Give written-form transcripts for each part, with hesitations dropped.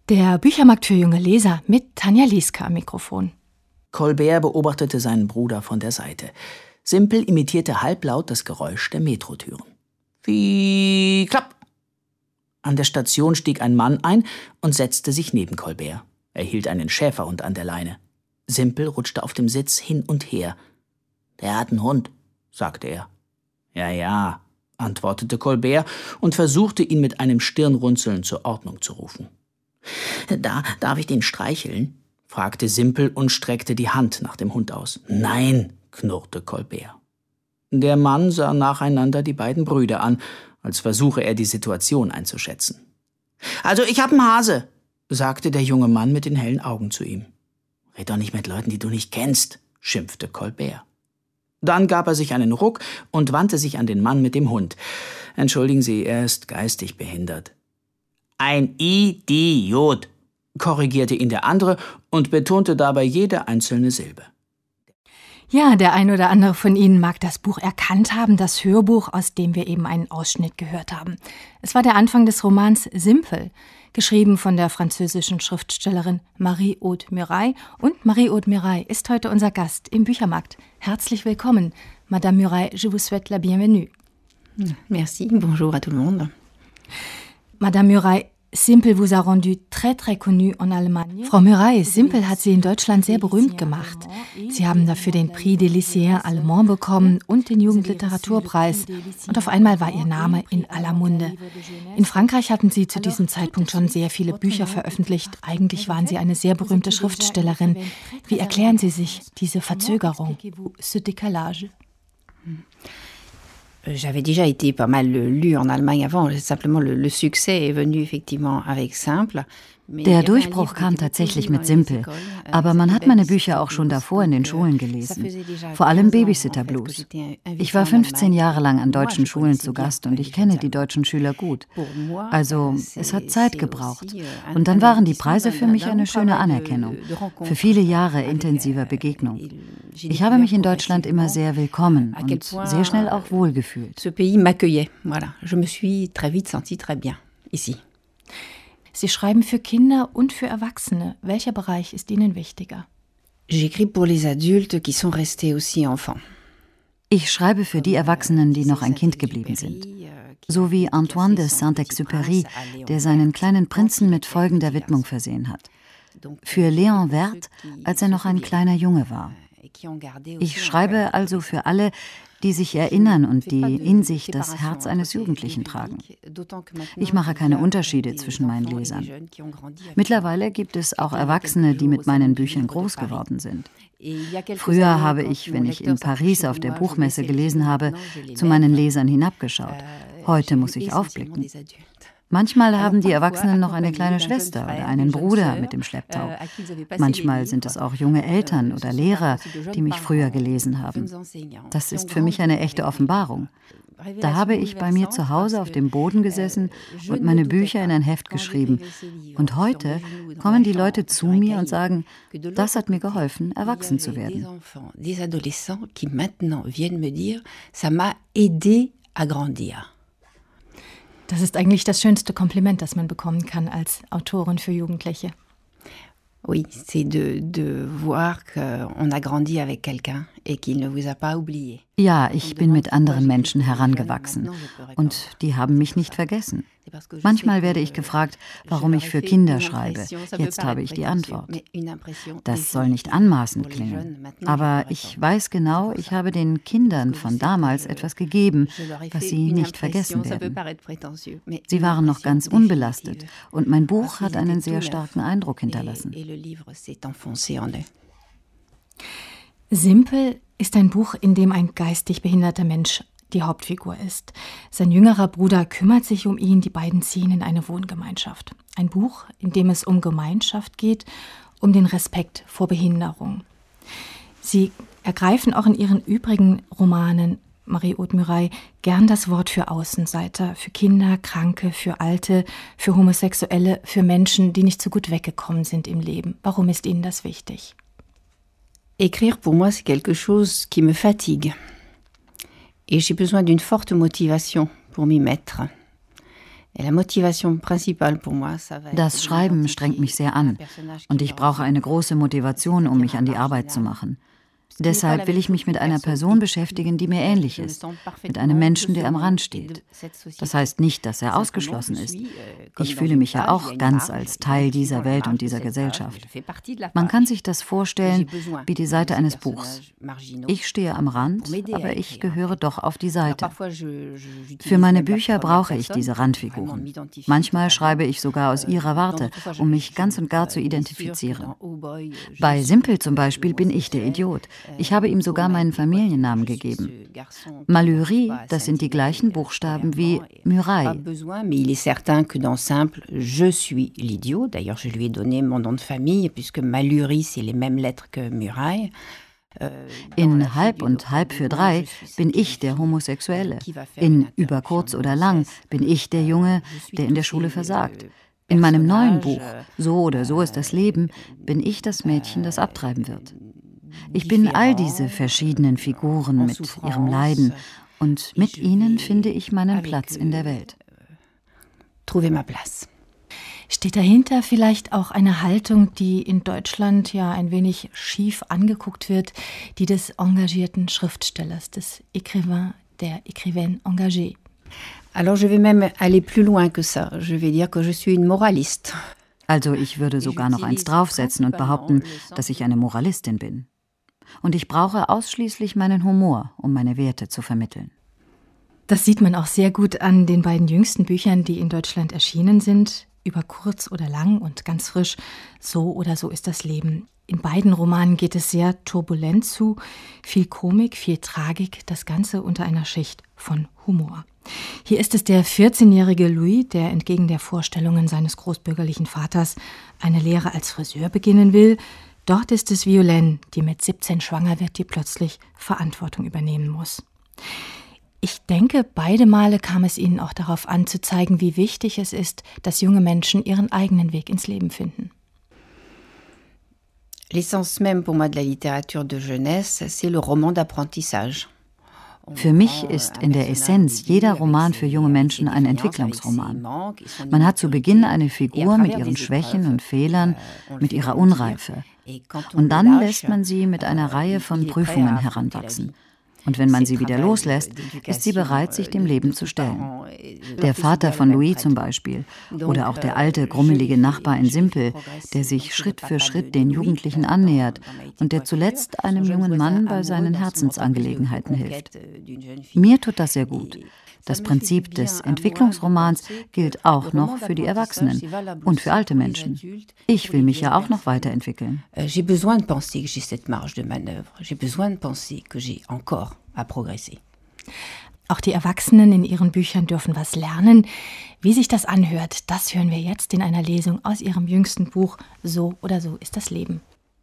Der Büchermarkt für junge Leser mit Tanja Lieske am Mikrofon. Colbert beobachtete seinen Bruder von der Seite. Simpel imitierte halblaut das Geräusch der Metrotüren. Wie klapp! An der Station stieg ein Mann ein und setzte sich neben Colbert. Er hielt einen Schäferhund an der Leine. Simpel rutschte auf dem Sitz hin und her. »Der hat einen Hund«, sagte er. »Ja«, antwortete Colbert und versuchte, ihn mit einem Stirnrunzeln zur Ordnung zu rufen. »Darf ich den streicheln?« fragte Simpel und streckte die Hand nach dem Hund aus. »Nein«, knurrte Colbert. Der Mann sah nacheinander die beiden Brüder an, als versuche er, die Situation einzuschätzen. »Also, ich hab einen Hase«, sagte der junge Mann mit den hellen Augen zu ihm. »Red doch nicht mit Leuten, die du nicht kennst«, schimpfte Colbert. Dann gab er sich einen Ruck und wandte sich an den Mann mit dem Hund. »Entschuldigen Sie, er ist geistig behindert.« »Ein Idiot«, korrigierte ihn der andere und betonte dabei jede einzelne Silbe. Ja, der ein oder andere von Ihnen mag das Buch erkannt haben, das Hörbuch, aus dem wir eben einen Ausschnitt gehört haben. Es war der Anfang des Romans Simpel, geschrieben von der französischen Schriftstellerin Marie-Aude Murail. Und Marie-Aude Murail ist heute unser Gast im Büchermarkt. Herzlich willkommen, Madame Murail, je vous souhaite la bienvenue. Merci, bonjour à tout le monde. Madame Murail, Simpel vous a rendu très très connue en Allemagne. Frau Murail, Simpel hat Sie in Deutschland sehr berühmt gemacht. Sie haben dafür den Prix des Lycéens Allemands bekommen und den Jugendliteraturpreis. Und auf einmal war Ihr Name in aller Munde. In Frankreich hatten Sie zu diesem Zeitpunkt schon sehr viele Bücher veröffentlicht. Eigentlich waren Sie eine sehr berühmte Schriftstellerin. Wie erklären Sie sich diese Verzögerung, ce décalage? J'avais déjà été pas mal lue en Allemagne avant. Simplement, le succès est venu effectivement avec Simple. Der Durchbruch kam tatsächlich mit Simpel, aber man hat meine Bücher auch schon davor in den Schulen gelesen, vor allem Babysitter Blues. Ich war 15 Jahre lang an deutschen Schulen zu Gast und ich kenne die deutschen Schüler gut. Also es hat Zeit gebraucht und dann waren die Preise für mich eine schöne Anerkennung, für viele Jahre intensiver Begegnung. Ich habe mich in Deutschland immer sehr willkommen und sehr schnell auch wohlgefühlt. Ce pays m'accueillait. Voilà, je me suis très vite sentie très bien ici. Sie schreiben für Kinder und für Erwachsene. Welcher Bereich ist Ihnen wichtiger? J'écris pour les adultes qui sont restés aussi enfants. Ich schreibe für die Erwachsenen, die noch ein Kind geblieben sind. So wie Antoine de Saint-Exupéry, der seinen kleinen Prinzen mit folgender Widmung versehen hat. Für Léon Werth, als er noch ein kleiner Junge war. Ich schreibe also für alle, die sich erinnern und die in sich das Herz eines Jugendlichen tragen. Ich mache keine Unterschiede zwischen meinen Lesern. Mittlerweile gibt es auch Erwachsene, die mit meinen Büchern groß geworden sind. Früher habe ich, wenn ich in Paris auf der Buchmesse gelesen habe, zu meinen Lesern hinabgeschaut. Heute muss ich aufblicken. Manchmal haben die Erwachsenen noch eine kleine Schwester oder einen Bruder mit im Schlepptau. Manchmal sind es auch junge Eltern oder Lehrer, die mich früher gelesen haben. Das ist für mich eine echte Offenbarung. Da habe ich bei mir zu Hause auf dem Boden gesessen und meine Bücher in ein Heft geschrieben. Und heute kommen die Leute zu mir und sagen, das hat mir geholfen, erwachsen zu werden. Des adolescents qui maintenant viennent me dire, ça m'a aidé à grandir. Das ist eigentlich das schönste Kompliment, das man bekommen kann als Autorin für Jugendliche. Oui, c'est de voir qu'on a grandi avec quelqu'un et qu'il ne vous a pas oublié. Ja, ich bin mit anderen Menschen herangewachsen und die haben mich nicht vergessen. Manchmal werde ich gefragt, warum ich für Kinder schreibe. Jetzt habe ich die Antwort. Das soll nicht anmaßend klingen, aber ich weiß genau, ich habe den Kindern von damals etwas gegeben, was sie nicht vergessen werden. Sie waren noch ganz unbelastet und mein Buch hat einen sehr starken Eindruck hinterlassen. Simpel ist ein Buch, in dem ein geistig behinderter Mensch die Hauptfigur ist. Sein jüngerer Bruder kümmert sich um ihn, die beiden ziehen in eine Wohngemeinschaft. Ein Buch, in dem es um Gemeinschaft geht, um den Respekt vor Behinderung. Sie ergreifen auch in ihren übrigen Romanen, Marie-Aude Murail, gern das Wort für Außenseiter, für Kinder, Kranke, für Alte, für Homosexuelle, für Menschen, die nicht so gut weggekommen sind im Leben. Warum ist Ihnen das wichtig? Écrire pour moi c'est quelque chose qui me fatigue. Et j'ai besoin d'une forte motivation pour m'y mettre. Das Schreiben strengt mich sehr an und ich brauche eine große Motivation, um mich an die Arbeit zu machen. Deshalb will ich mich mit einer Person beschäftigen, die mir ähnlich ist, mit einem Menschen, der am Rand steht. Das heißt nicht, dass er ausgeschlossen ist. Ich fühle mich ja auch ganz als Teil dieser Welt und dieser Gesellschaft. Man kann sich das vorstellen wie die Seite eines Buchs. Ich stehe am Rand, aber ich gehöre doch auf die Seite. Für meine Bücher brauche ich diese Randfiguren. Manchmal schreibe ich sogar aus ihrer Warte, um mich ganz und gar zu identifizieren. Bei Simpel zum Beispiel bin ich der Idiot. Ich habe ihm sogar meinen Familiennamen gegeben. Malhury, das sind die gleichen Buchstaben wie Muraille. Mais il est certain que dans Simple, je suis l'idiot. D'ailleurs, je lui ai donné mon nom de famille, puisque Malhury, c'est les mêmes lettres que Muraille. In Halb und Halb für drei bin ich der Homosexuelle. In Über kurz oder lang bin ich der Junge, der in der Schule versagt. In meinem neuen Buch, So oder so ist das Leben, bin ich das Mädchen, das abtreiben wird. Ich bin all diese verschiedenen Figuren mit ihrem Leiden und mit ihnen finde ich meinen Platz in der Welt. Steht dahinter vielleicht auch eine Haltung, die in Deutschland ja ein wenig schief angeguckt wird, die des engagierten Schriftstellers, des Écrivain, der Écrivaine engagée? Alors je vais même aller plus loin que ça. Je vais dire que je suis une moraliste. Also ich würde sogar noch eins draufsetzen und behaupten, dass ich eine Moralistin bin. Und ich brauche ausschließlich meinen Humor, um meine Werte zu vermitteln. Das sieht man auch sehr gut an den beiden jüngsten Büchern, die in Deutschland erschienen sind. Über kurz oder lang und ganz frisch, So oder so ist das Leben. In beiden Romanen geht es sehr turbulent zu, viel Komik, viel Tragik, das Ganze unter einer Schicht von Humor. Hier ist es der 14-jährige Louis, der entgegen der Vorstellungen seines großbürgerlichen Vaters eine Lehre als Friseur beginnen will. Dort ist es Violaine, die mit 17 schwanger wird, die plötzlich Verantwortung übernehmen muss. Ich denke, beide Male kam es ihnen auch darauf an, zu zeigen, wie wichtig es ist, dass junge Menschen ihren eigenen Weg ins Leben finden. L'essence même pour moi de la littérature de jeunesse, c'est le roman d'apprentissage. Für mich ist in der Essenz jeder Roman für junge Menschen ein Entwicklungsroman. Man hat zu Beginn eine Figur mit ihren Schwächen und Fehlern, mit ihrer Unreife. Und dann lässt man sie mit einer Reihe von Prüfungen heranwachsen. Und wenn man sie wieder loslässt, ist sie bereit, sich dem Leben zu stellen. Der Vater von Louis zum Beispiel oder auch der alte, grummelige Nachbar in Simpel, der sich Schritt für Schritt den Jugendlichen annähert und der zuletzt einem jungen Mann bei seinen Herzensangelegenheiten hilft. Mir tut das sehr gut. Das Prinzip des Entwicklungsromans gilt auch noch für die Erwachsenen und für alte Menschen. Ich will mich ja auch noch weiterentwickeln. J'ai besoin de penser que j'ai cette marge de manœuvre. J'ai besoin de penser que j'ai encore à progresser. Auch die Erwachsenen in ihren Büchern dürfen was lernen. Wie sich das anhört, das hören wir jetzt in einer Lesung aus ihrem jüngsten Buch So oder so ist das Leben.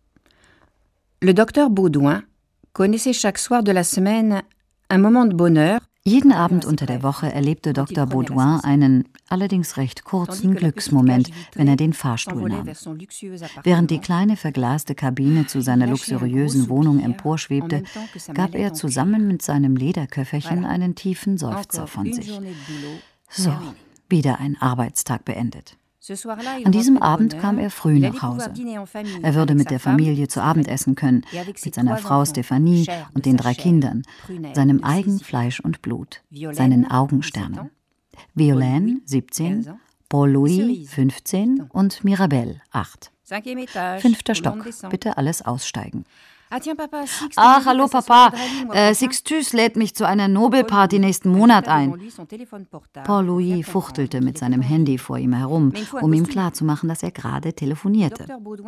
Le docteur Baudouin connaissait chaque soir de la semaine un moment de bonheur. Jeden Abend unter der Woche erlebte Dr. Baudouin einen, allerdings recht kurzen Glücksmoment, wenn er den Fahrstuhl nahm. Während die kleine verglaste Kabine zu seiner luxuriösen Wohnung emporschwebte, gab er zusammen mit seinem Lederköfferchen einen tiefen Seufzer von sich. So, wieder ein Arbeitstag beendet. An diesem Abend kam er früh nach Hause. Er würde mit der Familie zu Abend essen können, mit seiner Frau Stéphanie und den 3 Kindern, seinem eigen Fleisch und Blut, seinen Augensternen. Violaine, 17, Paul-Louis, 15 und Mirabelle, 8. 5. Stock, bitte alles aussteigen. Ach, hallo Papa, Sixtus lädt mich zu einer Nobelparty nächsten Monat ein. Paul-Louis fuchtelte mit seinem Handy vor ihm herum, um ihm klarzumachen, dass er gerade telefonierte.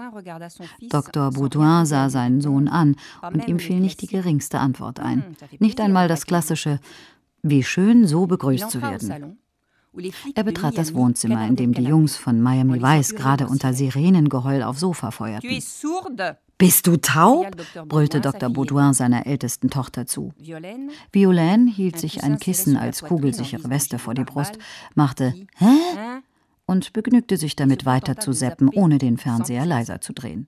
Dr. Baudouin sah seinen Sohn an und ihm fiel nicht die geringste Antwort ein. Nicht einmal das klassische, wie schön, so begrüßt zu werden. Er betrat das Wohnzimmer, in dem die Jungs von Miami Vice gerade unter Sirenengeheul aufs Sofa feuerten. »Bist du taub?« brüllte Dr. Baudouin seiner ältesten Tochter zu. Violaine hielt sich ein Kissen als kugelsichere Weste vor die Brust, machte »Hä?« und begnügte sich damit weiter zu zappen, ohne den Fernseher leiser zu drehen.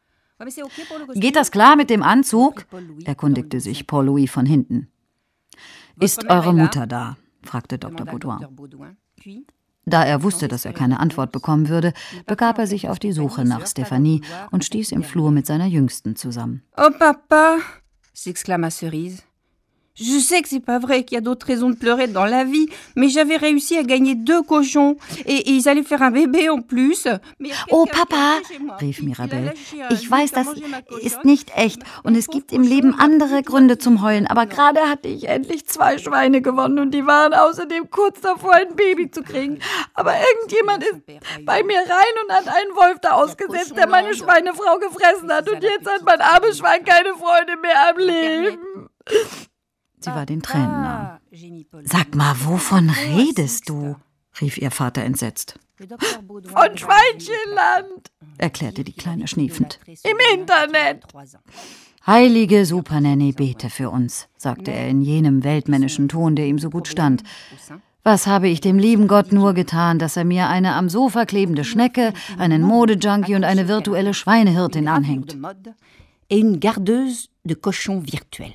»Geht das klar mit dem Anzug?« erkundigte sich Paul-Louis von hinten. »Ist eure Mutter da?« fragte Dr. Baudouin. Da er wusste, dass er keine Antwort bekommen würde, begab er sich auf die Suche nach Stéphanie und stieß im Flur mit seiner Jüngsten zusammen. Oh Papa, s'exclama Cerise. Je sais que c'est pas vrai qu'il y a d'autres raisons de pleurer dans la vie, mais j'avais réussi à gagner 2 cochons et ils allaient faire un bébé en plus. Oh Papa, rief Mirabelle, ich weiß, das ist nicht echt und es gibt im Leben andere Gründe zum Heulen, aber gerade hatte ich endlich 2 Schweine gewonnen und die waren außerdem kurz davor, ein Baby zu kriegen. Aber irgendjemand ist bei mir rein und hat einen Wolf da ausgesetzt, der meine Schweinefrau gefressen hat und jetzt hat mein armes Schwein keine Freude mehr am Leben. Sie war den Tränen nah. »Sag mal, wovon redest du?« rief ihr Vater entsetzt. »Von Schweinchenland«, erklärte die Kleine schniefend. »Im Internet.« »Heilige Supernanny, bete für uns«, sagte er in jenem weltmännischen Ton, der ihm so gut stand. »Was habe ich dem lieben Gott nur getan, dass er mir eine am Sofa klebende Schnecke, einen Modejunkie und eine virtuelle Schweinehirtin anhängt?« Et une gardeuse de cochons virtuelle.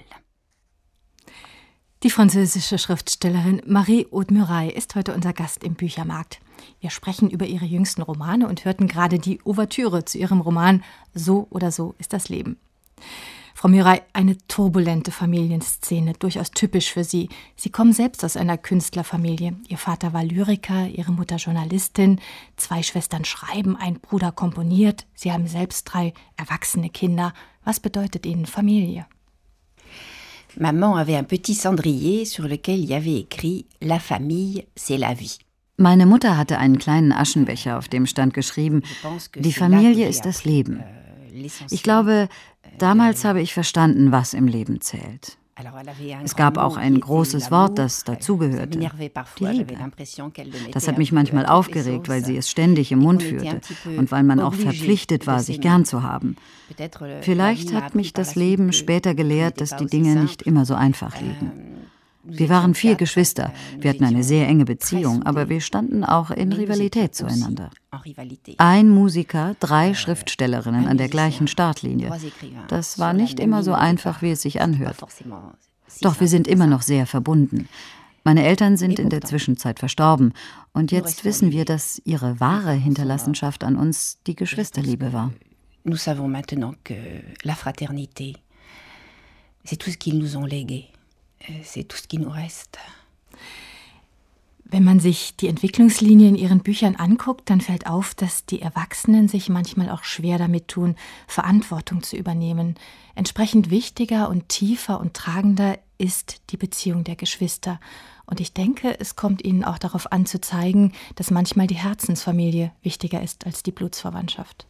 Die französische Schriftstellerin Marie-Aude Murat ist heute unser Gast im Büchermarkt. Wir sprechen über ihre jüngsten Romane und hörten gerade die Ouvertüre zu ihrem Roman »So oder so ist das Leben«. Frau Murat, eine turbulente Familienszene, durchaus typisch für Sie. Sie kommen selbst aus einer Künstlerfamilie. Ihr Vater war Lyriker, Ihre Mutter Journalistin, 2 Schwestern schreiben, ein Bruder komponiert. Sie haben selbst 3 erwachsene Kinder. Was bedeutet Ihnen Familie? Maman avait un petit cendrier sur lequel il y avait écrit « La famille, c'est la vie ». Meine Mutter hatte einen kleinen Aschenbecher, auf dem stand geschrieben, die Familie ist das Leben. Ich glaube, damals habe ich verstanden, was im Leben zählt. Es gab auch ein großes Wort, das dazugehörte, die Liebe. Das hat mich manchmal aufgeregt, weil sie es ständig im Mund führte und weil man auch verpflichtet war, sich gern zu haben. Vielleicht hat mich das Leben später gelehrt, dass die Dinge nicht immer so einfach liegen. Wir waren 4 Geschwister, wir hatten eine sehr enge Beziehung, aber wir standen auch in Rivalität zueinander. Ein Musiker, 3 Schriftstellerinnen an der gleichen Startlinie. Das war nicht immer so einfach, wie es sich anhört. Doch wir sind immer noch sehr verbunden. Meine Eltern sind in der Zwischenzeit verstorben und jetzt wissen wir, dass ihre wahre Hinterlassenschaft an uns die Geschwisterliebe war. Nous savons maintenant que la fraternité, c'est tout ce qu'ils nous ont légué. C'est tout ce qui nous reste. Wenn man sich die Entwicklungslinie in Ihren Büchern anguckt, dann fällt auf, dass die Erwachsenen sich manchmal auch schwer damit tun, Verantwortung zu übernehmen. Entsprechend wichtiger und tiefer und tragender ist die Beziehung der Geschwister. Und ich denke, es kommt Ihnen auch darauf an, zu zeigen, dass manchmal die Herzensfamilie wichtiger ist als die Blutsverwandtschaft.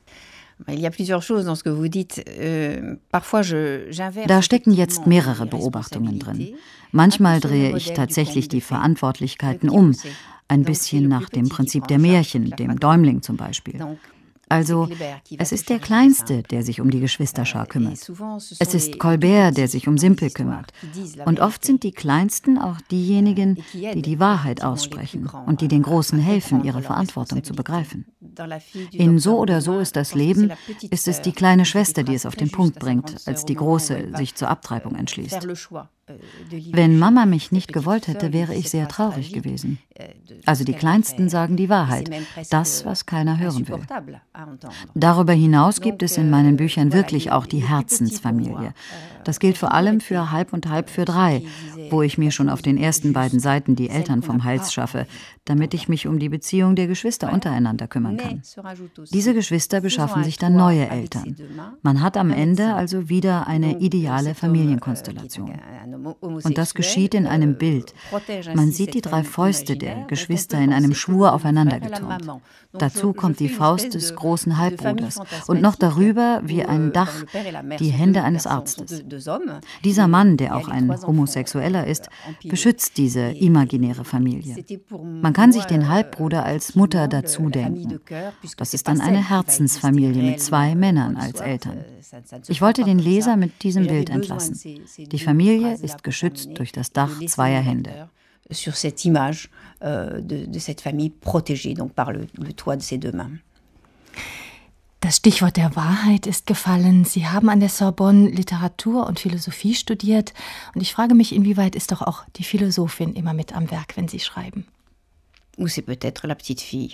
Da stecken jetzt mehrere Beobachtungen drin. Manchmal drehe ich tatsächlich die Verantwortlichkeiten um, ein bisschen nach dem Prinzip der Märchen, dem Däumling zum Beispiel. Also, es ist der Kleinste, der sich um die Geschwisterschar kümmert. Es ist Colbert, der sich um Simpel kümmert. Und oft sind die Kleinsten auch diejenigen, die die Wahrheit aussprechen und die den Großen helfen, ihre Verantwortung zu begreifen. In So oder so ist das Leben, ist es die kleine Schwester, die es auf den Punkt bringt, als die Große sich zur Abtreibung entschließt. Wenn Mama mich nicht gewollt hätte, wäre ich sehr traurig gewesen. Also die Kleinsten sagen die Wahrheit, das, was keiner hören will. Darüber hinaus gibt es in meinen Büchern wirklich auch die Herzensfamilie. Das gilt vor allem für Halb und Halb für 3, wo ich mir schon auf den ersten beiden Seiten die Eltern vom Hals schaffe, damit ich mich um die Beziehung der Geschwister untereinander kümmern kann. Diese Geschwister beschaffen sich dann neue Eltern. Man hat am Ende also wieder eine ideale Familienkonstellation. Und das geschieht in einem Bild. Man sieht die 3 Fäuste der Geschwister in einem Schwur aufeinander geturnt. Dazu kommt die Faust des großen Halbbruders und noch darüber, wie ein Dach, die Hände eines Arztes. Dieser Mann, der auch ein Homosexueller ist, beschützt diese imaginäre Familie. Man kann sich den Halbbruder als Mutter dazu denken. Das ist dann eine Herzensfamilie mit 2 Männern als Eltern. Ich wollte den Leser mit diesem Bild entlassen. Die Familie ist geschützt durch das Dach 2 Hände. Sur cette image de cette famille protégée donc par le toit de ces 2 mains. Das Stichwort der Wahrheit ist gefallen. Sie haben an der Sorbonne Literatur und Philosophie studiert. Und ich frage mich, inwieweit ist doch auch die Philosophin immer mit am Werk, wenn Sie schreiben? Ou c'est peut-être la petite fille.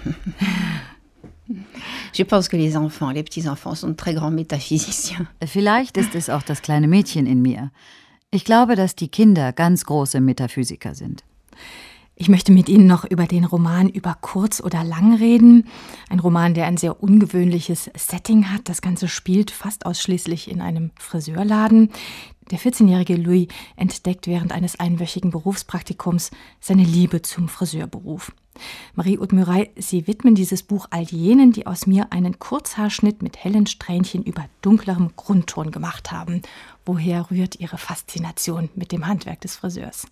Je pense que les enfants, les petits-enfants sont de très grands métaphysiciens. Vielleicht ist es auch das kleine Mädchen in mir. Ich glaube, dass die Kinder ganz große Metaphysiker sind. Ich möchte mit Ihnen noch über den Roman Über kurz oder lang reden. Ein Roman, der ein sehr ungewöhnliches Setting hat. Das Ganze spielt fast ausschließlich in einem Friseurladen. Der 14-jährige Louis entdeckt während eines einwöchigen Berufspraktikums seine Liebe zum Friseurberuf. Marie-Aude Murail, Sie widmen dieses Buch all jenen, die aus mir einen Kurzhaarschnitt mit hellen Strähnchen über dunklerem Grundton gemacht haben. Woher rührt Ihre Faszination mit dem Handwerk des Friseurs?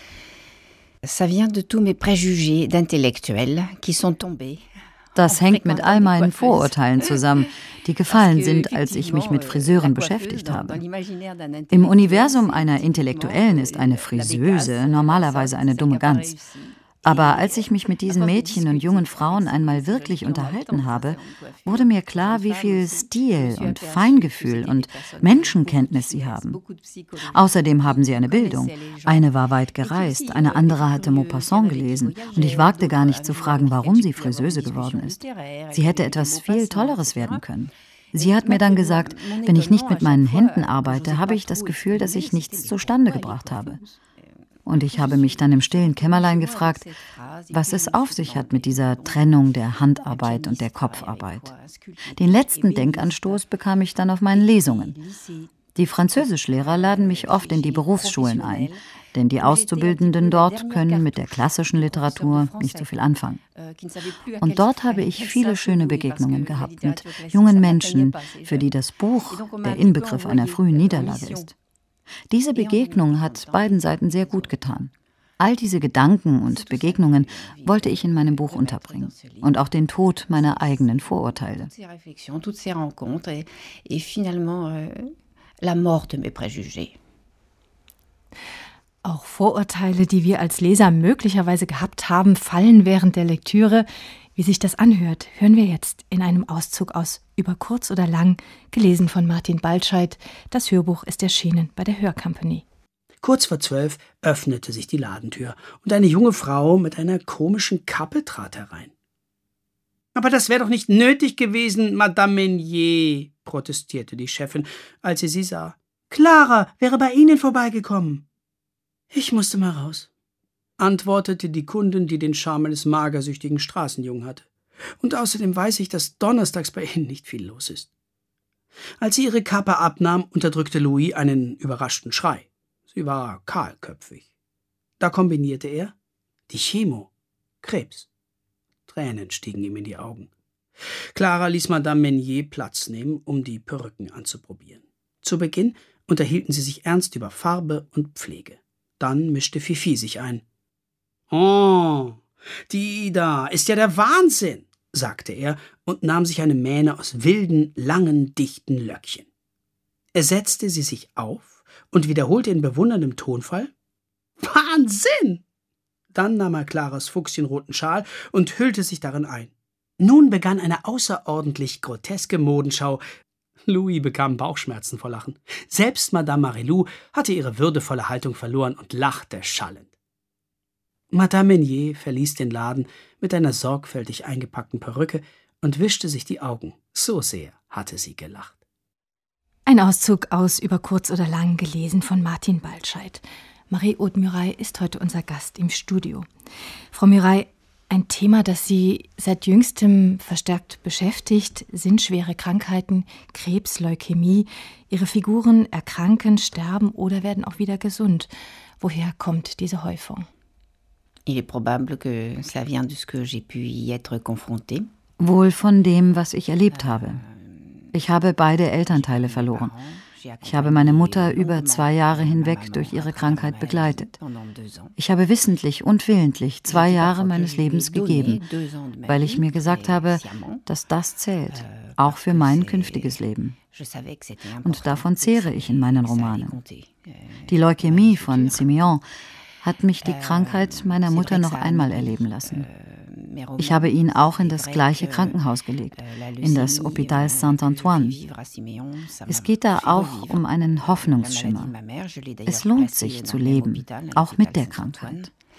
Ça vient de tous mes préjugés d'intellectuels qui sont tombés. Das hängt mit all meinen Vorurteilen zusammen, die gefallen sind, als ich mich mit Friseuren beschäftigt habe. Im Universum einer Intellektuellen ist eine Friseuse normalerweise eine dumme Gans. Aber als ich mich mit diesen Mädchen und jungen Frauen einmal wirklich unterhalten habe, wurde mir klar, wie viel Stil und Feingefühl und Menschenkenntnis sie haben. Außerdem haben sie eine Bildung. Eine war weit gereist, eine andere hatte Maupassant gelesen und ich wagte gar nicht zu fragen, warum sie Friseuse geworden ist. Sie hätte etwas viel Tolleres werden können. Sie hat mir dann gesagt, wenn ich nicht mit meinen Händen arbeite, habe ich das Gefühl, dass ich nichts zustande gebracht habe. Und ich habe mich dann im stillen Kämmerlein gefragt, was es auf sich hat mit dieser Trennung der Handarbeit und der Kopfarbeit. Den letzten Denkanstoß bekam ich dann auf meinen Lesungen. Die Französischlehrer laden mich oft in die Berufsschulen ein, denn die Auszubildenden dort können mit der klassischen Literatur nicht so viel anfangen. Und dort habe ich viele schöne Begegnungen gehabt mit jungen Menschen, für die das Buch der Inbegriff einer frühen Niederlage ist. Diese Begegnung hat beiden Seiten sehr gut getan. All diese Gedanken und Begegnungen wollte ich in meinem Buch unterbringen. Und auch den Tod meiner eigenen Vorurteile. Auch Vorurteile, die wir als Leser möglicherweise gehabt haben, fallen während der Lektüre. Wie sich das anhört, hören wir jetzt in einem Auszug aus Über kurz oder lang, gelesen von Martin Baltscheid. Das Hörbuch ist erschienen bei der Hörcompany. Kurz vor 12 öffnete sich die Ladentür und eine junge Frau mit einer komischen Kappe trat herein. »Aber das wäre doch nicht nötig gewesen, Madame Meunier«, protestierte die Chefin, als sie sah. »Clara wäre bei Ihnen vorbeigekommen.« »Ich musste mal raus«, antwortete die Kundin, die den Charme eines magersüchtigen Straßenjungen hatte. »Und außerdem weiß ich, dass donnerstags bei Ihnen nicht viel los ist.« Als sie ihre Kappe abnahm, unterdrückte Louis einen überraschten Schrei. Sie war kahlköpfig. Da kombinierte er die Chemo, Krebs. Tränen stiegen ihm in die Augen. Clara ließ Madame Meunier Platz nehmen, um die Perücken anzuprobieren. Zu Beginn unterhielten sie sich ernst über Farbe und Pflege. Dann mischte Fifi sich ein. »Oh, die da ist ja der Wahnsinn«, sagte er und nahm sich eine Mähne aus wilden, langen, dichten Löckchen. Er setzte sie sich auf und wiederholte in bewunderndem Tonfall: »Wahnsinn!« Dann nahm er Claras fuchschenroten Schal und hüllte sich darin ein. Nun begann eine außerordentlich groteske Modenschau. Louis bekam Bauchschmerzen vor Lachen. Selbst Madame Marilou hatte ihre würdevolle Haltung verloren und lachte schallend. Madame Meunier verließ den Laden mit einer sorgfältig eingepackten Perücke und wischte sich die Augen. So sehr hatte sie gelacht. Ein Auszug aus Über kurz oder lang, gelesen von Martin Baltscheid. Marie-Aude Murail ist heute unser Gast im Studio. Frau Murail, ein Thema, das Sie seit jüngstem verstärkt beschäftigt, sind schwere Krankheiten, Krebs, Leukämie. Ihre Figuren erkranken, sterben oder werden auch wieder gesund. Woher kommt diese Häufung? Il est probable que cela vient de ce que j'ai pu y être confrontée. Wohl von dem, was ich erlebt habe. Ich habe beide Elternteile verloren. Ich habe meine Mutter über 2 Jahre hinweg durch ihre Krankheit begleitet. Ich habe wissentlich und willentlich 2 Jahre meines Lebens gegeben, weil ich mir gesagt habe, dass das zählt, auch für mein künftiges Leben. Und davon zehre ich in meinen Romanen. Die Leukämie von Simeon hat mich die Krankheit meiner Mutter noch einmal erleben lassen. Ich habe ihn auch in das gleiche Krankenhaus gelegt, in das Hôpital Saint-Antoine. Es geht da auch um einen Hoffnungsschimmer. Es lohnt sich zu leben, auch mit der Krankheit.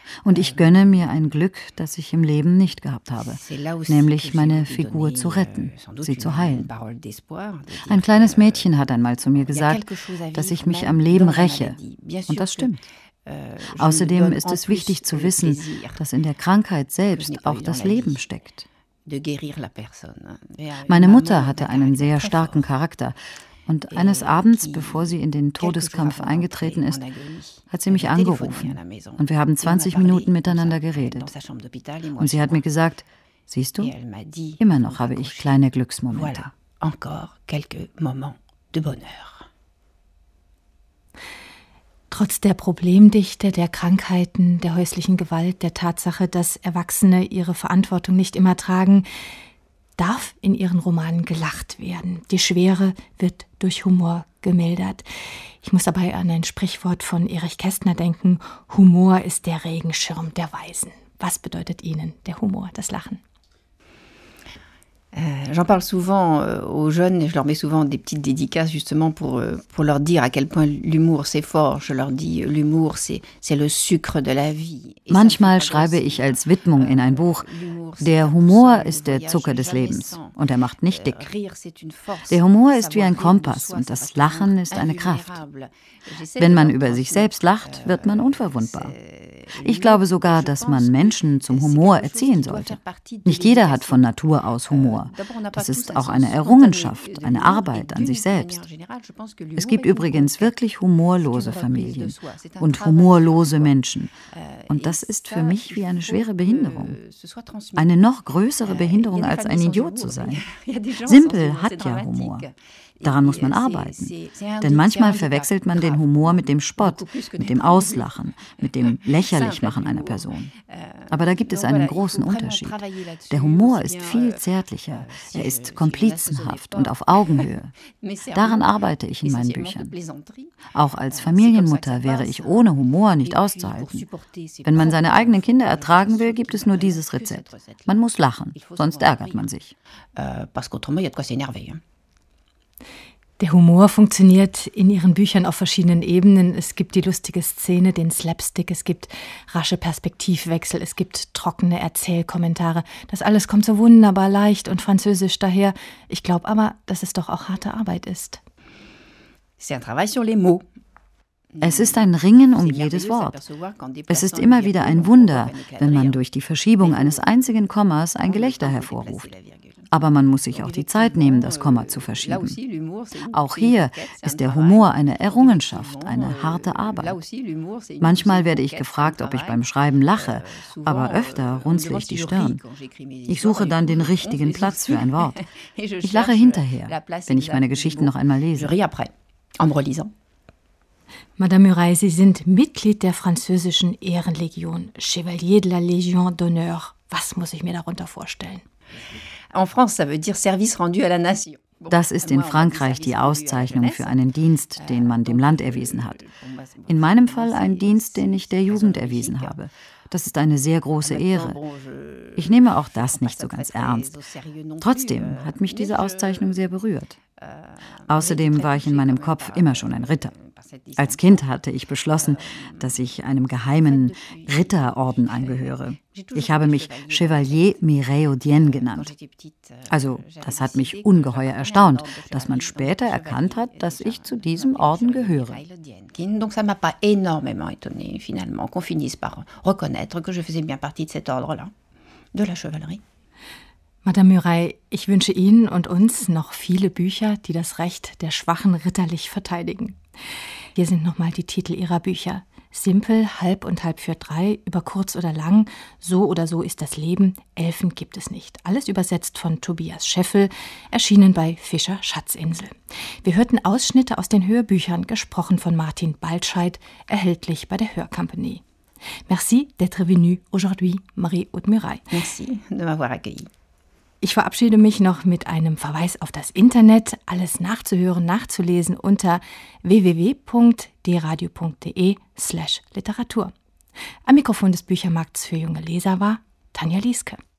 Und ich gönne mir ein Glück, das ich im Leben nicht gehabt habe, nämlich meine Figur zu retten, sie zu heilen. Ein kleines Mädchen hat einmal zu mir gesagt, dass ich mich am Leben räche. Und das stimmt. Außerdem ist es wichtig zu wissen, dass in der Krankheit selbst auch das Leben steckt. Meine Mutter hatte einen sehr starken Charakter. Und eines Abends, bevor sie in den Todeskampf eingetreten ist, hat sie mich angerufen. Und wir haben 20 Minuten miteinander geredet. Und sie hat mir gesagt, siehst du, immer noch habe ich kleine Glücksmomente. Trotz der Problemdichte, der Krankheiten, der häuslichen Gewalt, der Tatsache, dass Erwachsene ihre Verantwortung nicht immer tragen, darf in ihren Romanen gelacht werden. Die Schwere wird durch Humor gemildert. Ich muss dabei an ein Sprichwort von Erich Kästner denken. Humor ist der Regenschirm der Weisen. Was bedeutet Ihnen der Humor, das Lachen? J'en parle souvent aux jeunes et je leur mets souvent des petites dédicaces justement pour leur dire à quel point l'humour c'est fort. Je leur dis, l'humour c'est le sucre de la vie. Manchmal schreibe ich als Widmung in ein Buch, der Humor ist der Zucker des Lebens und er macht nicht dick. Der Humor ist wie ein Kompass und das Lachen ist eine Kraft. Wenn man über sich selbst lacht, wird man unverwundbar. Ich glaube sogar, dass man Menschen zum Humor erziehen sollte. Nicht jeder hat von Natur aus Humor. Das ist auch eine Errungenschaft, eine Arbeit an sich selbst. Es gibt übrigens wirklich humorlose Familien und humorlose Menschen. Und das ist für mich wie eine schwere Behinderung. Eine noch größere Behinderung als ein Idiot zu sein. Simpel hat ja Humor. Daran muss man arbeiten. Denn manchmal verwechselt man den Humor mit dem Spott, mit dem Auslachen, mit dem Lächerlichmachen einer Person. Aber da gibt es einen großen Unterschied. Der Humor ist viel zärtlicher. Er ist komplizenhaft und auf Augenhöhe. Daran arbeite ich in meinen Büchern. Auch als Familienmutter wäre ich ohne Humor nicht auszuhalten. Wenn man seine eigenen Kinder ertragen will, gibt es nur dieses Rezept. Man muss lachen, sonst ärgert man sich. Der Humor funktioniert in Ihren Büchern auf verschiedenen Ebenen. Es gibt die lustige Szene, den Slapstick, es gibt rasche Perspektivwechsel, es gibt trockene Erzählkommentare. Das alles kommt so wunderbar leicht und französisch daher. Ich glaube aber, dass es doch auch harte Arbeit ist. Es ist ein Ringen um jedes Wort. Es ist immer wieder ein Wunder, wenn man durch die Verschiebung eines einzigen Kommas ein Gelächter hervorruft. Aber man muss sich auch die Zeit nehmen, das Komma zu verschieben. Auch hier ist der Humor eine Errungenschaft, eine harte Arbeit. Manchmal werde ich gefragt, ob ich beim Schreiben lache, aber öfter runzle ich die Stirn. Ich suche dann den richtigen Platz für ein Wort. Ich lache hinterher, wenn ich meine Geschichten noch einmal lese. Madame Murail, Sie sind Mitglied der französischen Ehrenlegion, Chevalier de la Légion d'honneur. Was muss ich mir darunter vorstellen? Das ist in Frankreich die Auszeichnung für einen Dienst, den man dem Land erwiesen hat. In meinem Fall ein Dienst, den ich der Jugend erwiesen habe. Das ist eine sehr große Ehre. Ich nehme auch das nicht so ganz ernst. Trotzdem hat mich diese Auszeichnung sehr berührt. Außerdem war ich in meinem Kopf immer schon ein Ritter. Als Kind hatte ich beschlossen, dass ich einem geheimen Ritterorden angehöre. Ich habe mich Chevalier Mireilles genannt. Also, das hat mich ungeheuer erstaunt, dass man später erkannt hat, dass ich zu diesem Orden gehöre. Donc ça m'a pas énormément étonné finalement qu'on finisse par reconnaître que je faisais bien partie de cet ordre-là, de la chevalerie. Madame Murail, ich wünsche Ihnen und uns noch viele Bücher, die das Recht der Schwachen ritterlich verteidigen. Hier sind nochmal die Titel Ihrer Bücher. Simpel, Halb und Halb für 3, über kurz oder lang, So oder so ist das Leben, Elfen gibt es nicht. Alles übersetzt von Tobias Scheffel, erschienen bei Fischer Schatzinsel. Wir hörten Ausschnitte aus den Hörbüchern, gesprochen von Martin Baltscheid, erhältlich bei der Hörcompagnie. Merci d'être venu aujourd'hui, Marie-Aude Murail. Merci de m'avoir accueilli. Ich verabschiede mich noch mit einem Verweis auf das Internet. Alles nachzuhören, nachzulesen unter www.dradio.de/Literatur. Am Mikrofon des Büchermarkts für junge Leser war Tanja Lieske.